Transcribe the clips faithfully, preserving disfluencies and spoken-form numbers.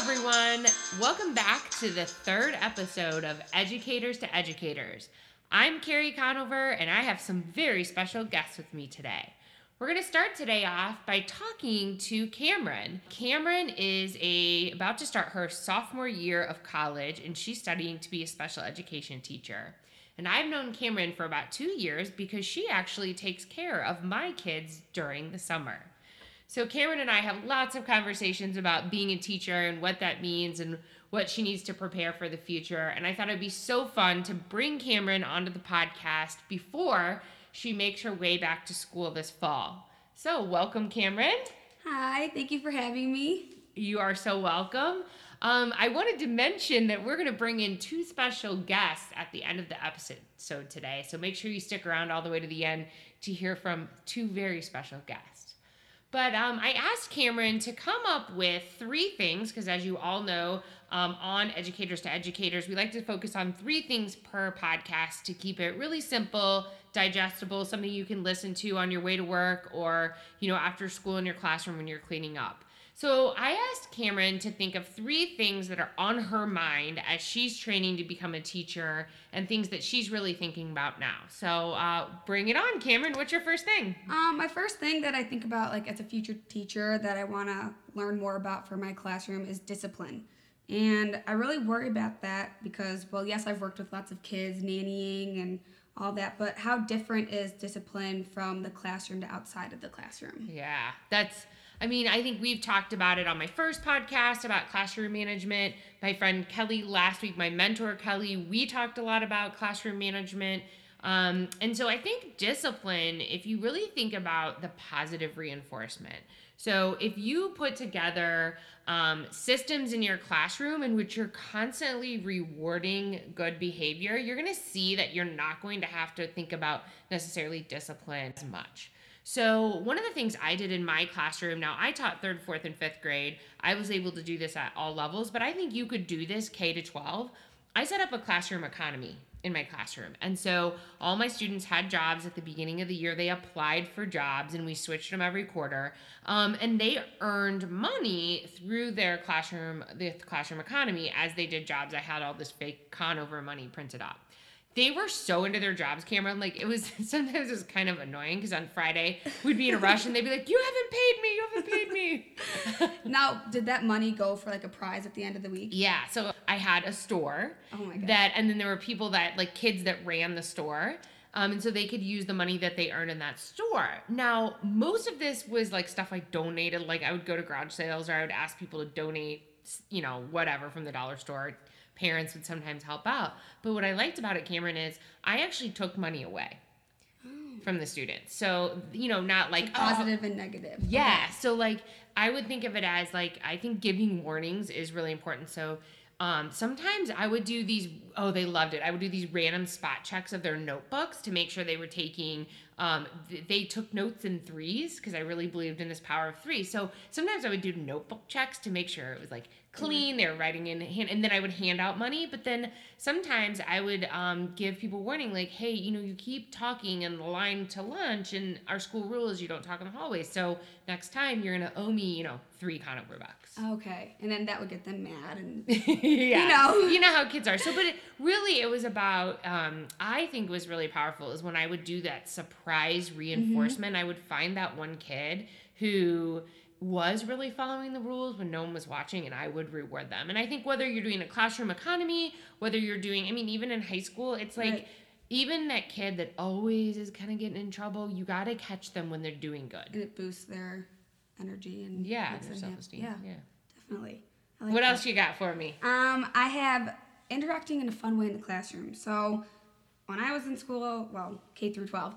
everyone. Welcome back to the third episode of Educators to Educators. I'm Carrie Conover, and I have some very special guests with me today. We're going to start today off by talking to Cameron. Cameron is a about to start her sophomore year of college, and she's studying to be a special education teacher. And I've known Cameron for about two years because she actually takes care of my kids during the summer. So Cameron and I have lots of conversations about being a teacher and what that means and what she needs to prepare for the future. And I thought it'd be so fun to bring Cameron onto the podcast before she makes her way back to school this fall. So welcome, Cameron. Hi, thank you for having me. You are so welcome. Um, I wanted to mention that we're going to bring in two special guests at the end of the episode today. So make sure you stick around all the way to the end to hear from two very special guests. But um, I asked Cameron to come up with three things, because as you all know, um, on Educators to Educators, we like to focus on three things per podcast to keep it really simple, digestible, something you can listen to on your way to work or, you know, after school in your classroom when you're cleaning up. So I asked Cameron to think of three things that are on her mind as she's training to become a teacher and things that she's really thinking about now. So uh, bring it on, Cameron. What's your first thing? Um, my first thing that I think about, like as a future teacher, that I want to learn more about for my classroom is discipline. And I really worry about that because, well, yes, I've worked with lots of kids, nannying and all that, but how different is discipline from the classroom to outside of the classroom? Yeah, that's... I mean, I think we've talked about it on my first podcast about classroom management. My friend Kelly last week, my mentor Kelly, we talked a lot about classroom management. Um, and so I think discipline, if you really think about the positive reinforcement. So if you put together um, systems in your classroom in which you're constantly rewarding good behavior, you're going to see that you're not going to have to think about necessarily discipline as much. So one of the things I did in my classroom, now I taught third, fourth, and fifth grade. I was able to do this at all levels, but I think you could do this K to twelve. I set up a classroom economy in my classroom. And so all my students had jobs at the beginning of the year. They applied for jobs and we switched them every quarter. Um, and they earned money through their classroom, the classroom economy as they did jobs. I had all this fake Conover money printed up. They were so into their jobs, Cameron. Like, it was, sometimes it was kind of annoying because on Friday we'd be in a rush and they'd be like, you haven't paid me, you haven't paid me. Now, did that money go for like a prize at the end of the week? Yeah, so I had a store. Oh my God. That, and then there were people that, like kids that ran the store. Um, and so they could use the money that they earned in that store. Now, most of this was like stuff I donated. Like I would go to garage sales or I would ask people to donate, you know, whatever from the dollar store. Parents would sometimes help out. But what I liked about it, Cameron, is I actually took money away oh. from the students. So, you know, not like... So positive oh, and negative. Yeah. Okay. So, like, I would think of it as, like, I think giving warnings is really important. So, um, sometimes I would do these... Oh, they loved it. I would do these random spot checks of their notebooks to make sure they were taking... Um, th- they took notes in threes because I really believed in this power of three. So, sometimes I would do notebook checks to make sure it was, like, clean, they were writing in hand, and then I would hand out money. But then sometimes I would um, give people warning, like, hey, you know, you keep talking in the line to lunch, and our school rule is you don't talk in the hallway. So next time you're gonna owe me, you know, three Conover bucks. Okay, and then that would get them mad, and yeah, you know, you know how kids are. So, but it, really, it was about. Um, I think was really powerful is when I would do that surprise reinforcement. Mm-hmm. I would find that one kid who was really following the rules when no one was watching, and I would reward them. And I think whether you're doing a classroom economy, whether you're doing, I mean, even in high school, it's like, right. Even that kid that always is kind of getting in trouble, you got to catch them when they're doing good. And it boosts their energy and yeah, their self-esteem. Yeah, yeah, definitely. I like what that. else you got for me? Um, I have interacting in a fun way in the classroom. So when I was in school, well, K through twelve,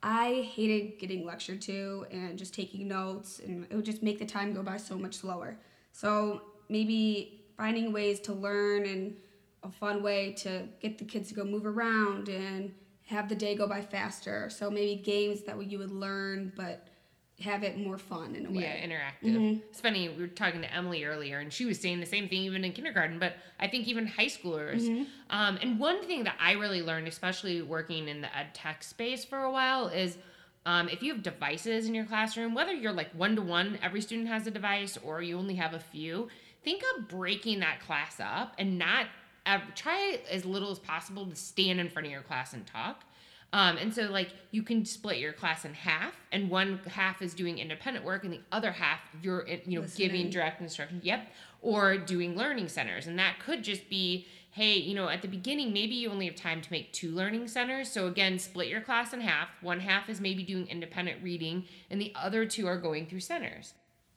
I hated getting lectured to and just taking notes, and it would just make the time go by so much slower. So maybe finding ways to learn and a fun way to get the kids to go move around and have the day go by faster. So maybe games that you would learn, but have it more fun in a way. Yeah, interactive. Mm-hmm. It's funny, we were talking to Emily earlier, and she was saying the same thing even in kindergarten, but I think even high schoolers. Mm-hmm. Um, and one thing that I really learned, especially working in the ed tech space for a while, is um, if you have devices in your classroom, whether you're like one-to-one, every student has a device, or you only have a few, think of breaking that class up and not ever, try as little as possible to stand in front of your class and talk. Um, and so, like, you can split your class in half, and one half is doing independent work, and the other half you're, you know, Listening. giving direct instruction. Yep. Or doing learning centers, and that could just be, hey, you know, at the beginning, maybe you only have time to make two learning centers. So again, split your class in half. One half is maybe doing independent reading, and the other two are going through centers.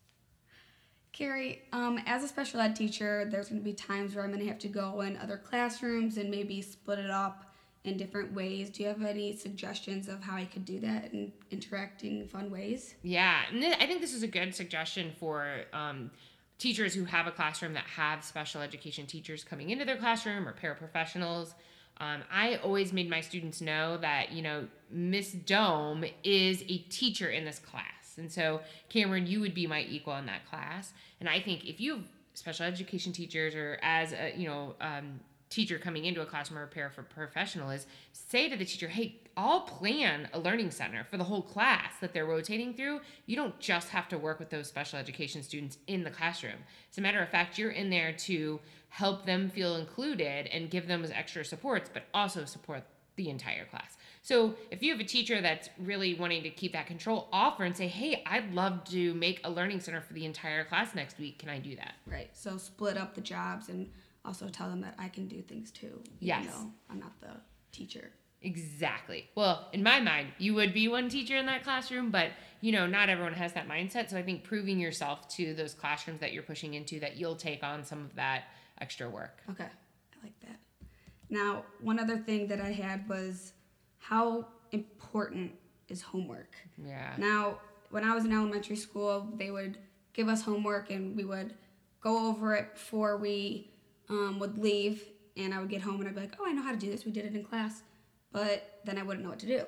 Carrie, um, as a special ed teacher, there's going to be times where I'm going to have to go in other classrooms and maybe split it up in different ways. Do you have any suggestions of how I could do that and interact in fun ways? Yeah, and th- I think this is a good suggestion for um, teachers who have a classroom that have special education teachers coming into their classroom or paraprofessionals. Um, I always made my students know that, you know, Miss Dome is a teacher in this class. And so, Cameron, you would be my equal in that class. And I think if you have special education teachers or as a, you know, um, teacher coming into a classroom or a paraprofessional is say to the teacher, hey, I'll plan a learning center for the whole class that they're rotating through. You don't just have to work with those special education students in the classroom. As a matter of fact, you're in there to help them feel included and give them extra supports, but also support the entire class. So if you have a teacher that's really wanting to keep that control, offer and say, hey, I'd love to make a learning center for the entire class next week. Can I do that? Right. So split up the jobs and also tell them that I can do things too. Yes. Even though I'm not the teacher. Exactly. Well, in my mind, you would be one teacher in that classroom, but, you know, not everyone has that mindset. So I think proving yourself to those classrooms that you're pushing into that you'll take on some of that extra work. Okay. I like that. Now, one other thing that I had was how important is homework? Yeah. Now, when I was in elementary school, they would give us homework and we would go over it before we um, would leave, and I would get home and I'd be like, oh, I know how to do this. We did it in class. But then I wouldn't know what to do.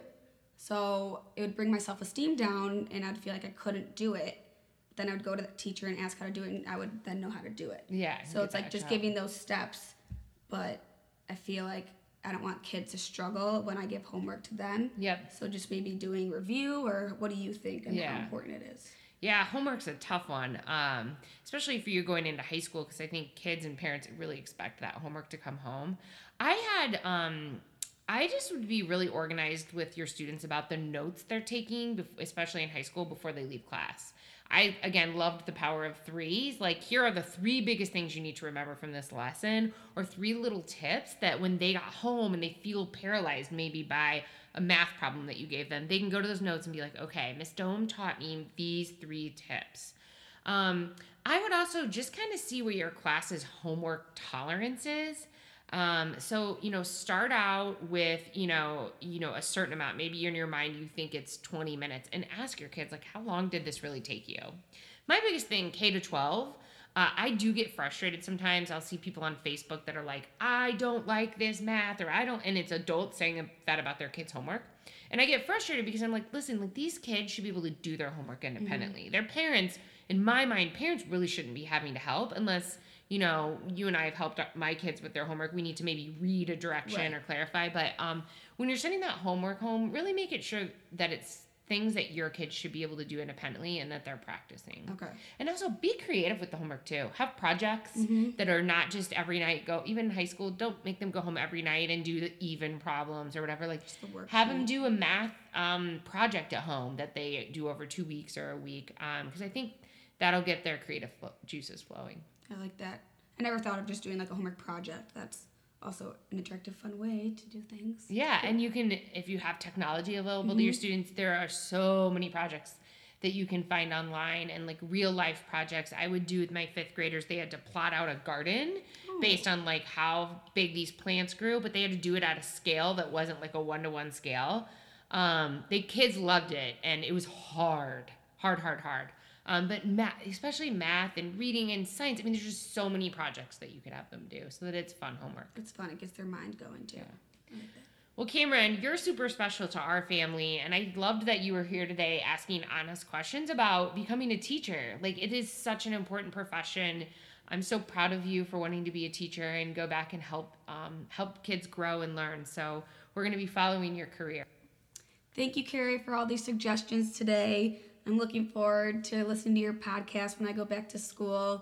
So it would bring my self-esteem down, and I'd feel like I couldn't do it. Then I would go to the teacher and ask how to do it, and I would then know how to do it. Yeah. So it's like just giving those steps, but I feel like I don't want kids to struggle when I give homework to them. Yep. So just maybe doing review, or what do you think and Yeah. how important it is? Yeah, homework's a tough one, um, especially if you're going into high school, because I think kids and parents really expect that homework to come home. I had, um, I just would be really organized with your students about the notes they're taking, especially in high school, before they leave class. I, again, loved the power of threes. Like, here are the three biggest things you need to remember from this lesson, or three little tips that when they got home and they feel paralyzed maybe by a math problem that you gave them, they can go to those notes and be like, okay, Miss Dome taught me these three tips. Um, I would also just kind of see where your class's homework tolerance is. Um, so, you know, start out with, you know, you know, a certain amount. Maybe in your mind you think it's twenty minutes, and ask your kids, like, how long did this really take you? My biggest thing, K to twelve, uh, I do get frustrated sometimes. I'll see people on Facebook that are like, I don't like this math, or I don't, and it's adults saying that about their kids' homework. And I get frustrated because I'm like, listen, like, these kids should be able to do their homework independently. Mm-hmm. Their parents, in my mind, parents really shouldn't be having to help unless, you know, you and I have helped my kids with their homework. We need to maybe read a direction right. or clarify. But um, when you're sending that homework home, really make it sure that it's things that your kids should be able to do independently and that they're practicing. Okay. And also be creative with the homework too. Have projects mm-hmm. that are not just every night. Go, even in high school, don't make them go home every night and do the even problems or whatever. Like, just the work have them do a math um, project at home that they do over two weeks or a week. Because um, I think that'll get their creative flo- juices flowing. I like that. I never thought of just doing like a homework project. That's also an attractive, fun way to do things. Yeah, and you can, if you have technology available mm-hmm. to your students, there are so many projects that you can find online, and like real life projects I would do with my fifth graders. They had to plot out a garden oh. based on like how big these plants grew, but they had to do it at a scale that wasn't like a one-to-one scale. Um, the kids loved it, and it was hard, hard, hard, hard. Um, but math, especially math and reading and science, I mean, there's just so many projects that you could have them do so that it's fun homework. It's fun. It gets their mind going, too. Yeah. I like that. Well, Cameron, you're super special to our family, and I loved that you were here today asking honest questions about becoming a teacher. Like, it is such an important profession. I'm so proud of you for wanting to be a teacher and go back and help um, help kids grow and learn. So we're going to be following your career. Thank you, Carrie, for all these suggestions today. I'm looking forward to listening to your podcast when I go back to school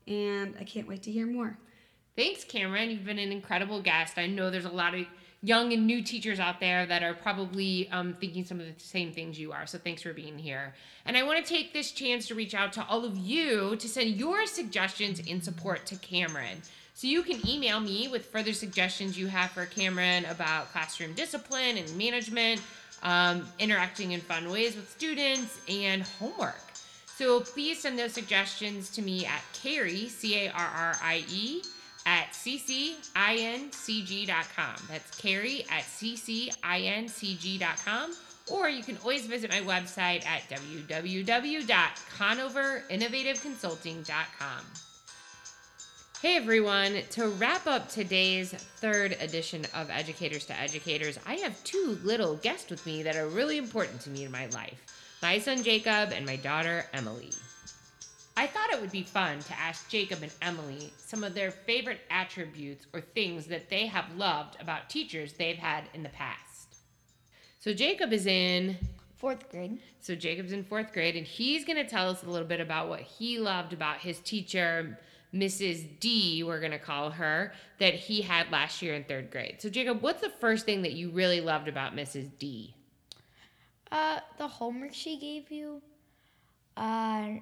and I can't wait to hear more. Thanks, Cameron. You've been an incredible guest. I know there's a lot of young and new teachers out there that are probably um, thinking some of the same things you are. So thanks for being here. And I want to take this chance to reach out to all of you to send your suggestions in support to Cameron. So you can email me with further suggestions you have for Cameron about classroom discipline and management, um, interacting in fun ways with students, and homework. So please send those suggestions to me at Carrie, C A R R I E, at c c i n c g dot com. That's Carrie at c c i n c g dot com. Or you can always visit my website at w w w dot conover innovative consulting dot com. Hey everyone, to wrap up today's third edition of Educators to Educators, I have two little guests with me that are really important to me in my life. My son Jacob and my daughter Emily. I thought it would be fun to ask Jacob and Emily some of their favorite attributes or things that they have loved about teachers they've had in the past. So Jacob is in Fourth grade. So Jacob's in fourth grade, and he's going to tell us a little bit about what he loved about his teacher, Missus D, we're going to call her, that he had last year in third grade. So Jacob, what's the first thing that you really loved about Missus D? Uh, the homework she gave you. Uh,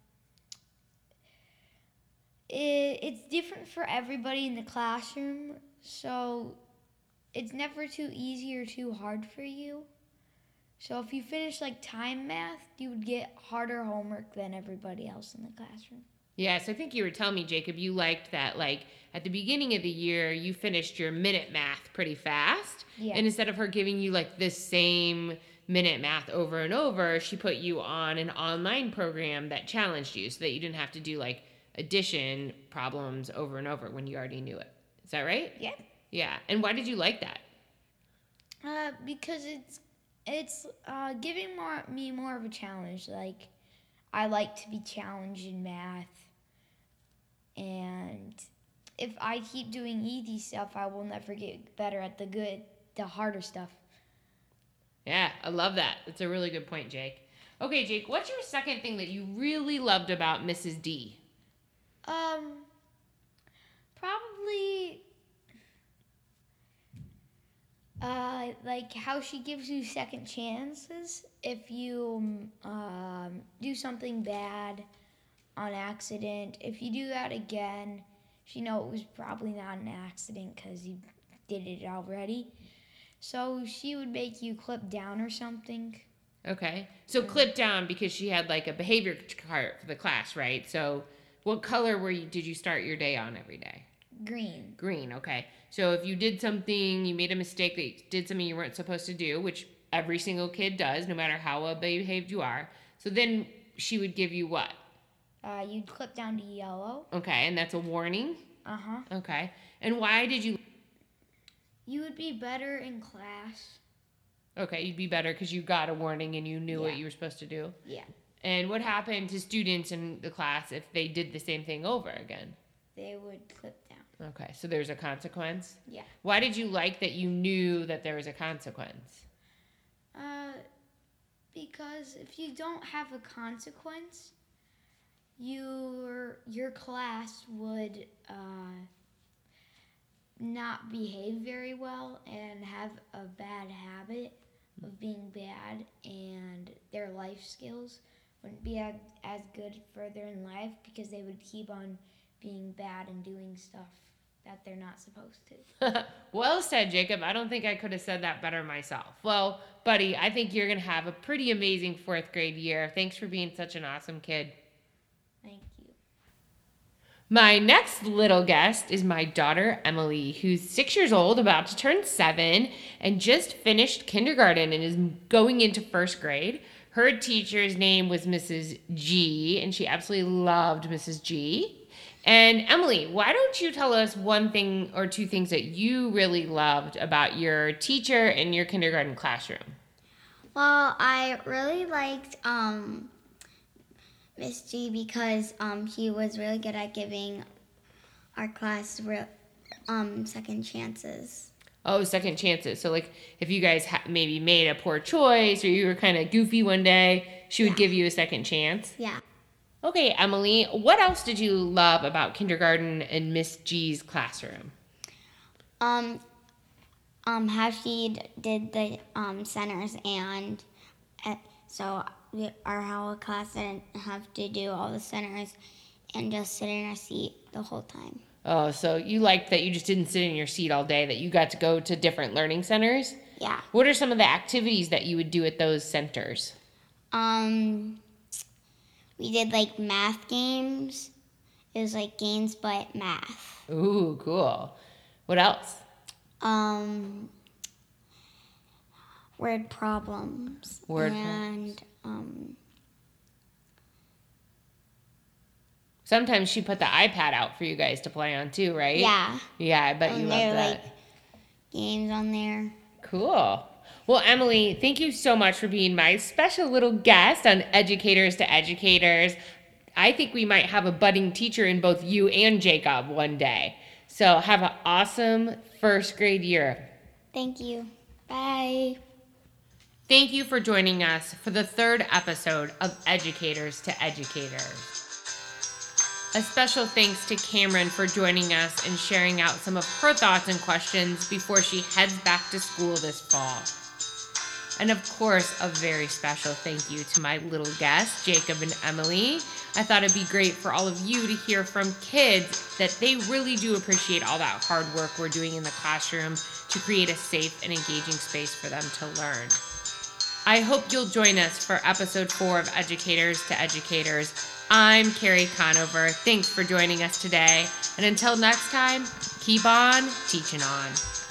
it, it's different for everybody in the classroom, so it's never too easy or too hard for you. So if you finish like time math, you would get harder homework than everybody else in the classroom. Yes, I think you were telling me, Jacob, you liked that, like, at the beginning of the year, you finished your minute math pretty fast. Yeah. And instead of her giving you, like, this same minute math over and over, she put you on an online program that challenged you so that you didn't have to do, like, addition problems over and over when you already knew it. Is that right? Yeah. Yeah. And why did you like that? Uh, because it's it's uh, giving more me more of a challenge. Like, I like to be challenged in math. And if I keep doing easy stuff, I will never get better at the good, the harder stuff. Yeah, I love that. That's a really good point, Jake. Okay, Jake, what's your second thing that you really loved about Missus D? Um, probably, uh, like how she gives you second chances if you um, do something bad on accident. If you do that again, she know it was probably not an accident because you did it already. So she would make you clip down or something. Okay. So clip down because she had like a behavior chart for the class, right? So what color were you, did you start your day on every day? Green. Green, okay. So if you did something, you made a mistake that you did something you weren't supposed to do, which every single kid does, no matter how well behaved you are. So then she would give you what? Uh, you'd clip down to yellow. Okay, and that's a warning? Uh-huh. Okay. And why did you... You would be better in class. Okay, you'd be better because you got a warning and you knew Yeah. what you were supposed to do? Yeah. And what happened to students in the class if they did the same thing over again? They would clip down. Okay, so there's a consequence? Yeah. Why did you like that you knew that there was a consequence? Uh, because if you don't have a consequence, your your class would uh, not behave very well and have a bad habit of being bad, and their life skills wouldn't be as, as good further in life because they would keep on being bad and doing stuff that they're not supposed to. Well said, Jacob. I don't think I could have said that better myself. Well, buddy, I think you're going to have a pretty amazing fourth grade year. Thanks for being such an awesome kid. Thank you. My next little guest is my daughter, Emily, who's six years old, about to turn seven, and just finished kindergarten and is going into first grade. Her teacher's name was Missus G, and she absolutely loved Missus G. And Emily, why don't you tell us one thing or two things that you really loved about your teacher in your kindergarten classroom? Well, I really liked um, Miss G because um, she was really good at giving our class real, um, second chances. Oh, second chances. So, like, if you guys ha- maybe made a poor choice or you were kind of goofy one day, she would Yeah. give you a second chance? Yeah. Okay, Emily, what else did you love about kindergarten in Miss G's classroom? Um, um, how she did the um, centers, and uh, so we, our whole class didn't have to do all the centers and just sit in our seat the whole time. Oh, so you liked that you just didn't sit in your seat all day, that you got to go to different learning centers? Yeah. What are some of the activities that you would do at those centers? Um, we did like math games. It was like games but math. Ooh, cool. What else? Um, word problems. Word and um. Sometimes she put the iPad out for you guys to play on too, right? Yeah. Yeah, I bet And you there love were, that. like games on there. Cool. Well, Emily, thank you so much for being my special little guest on Educators to Educators. I think we might have a budding teacher in both you and Jacob one day. So have an awesome first grade year. Thank you. Bye. Thank you for joining us for the third episode of Educators to Educators. A special thanks to Cameron for joining us and sharing out some of her thoughts and questions before she heads back to school this fall. And of course, a very special thank you to my little guests, Jacob and Emily. I thought it'd be great for all of you to hear from kids that they really do appreciate all that hard work we're doing in the classroom to create a safe and engaging space for them to learn. I hope you'll join us for episode four of Educators to Educators. I'm Carrie Conover. Thanks for joining us today. And until next time, keep on teaching on.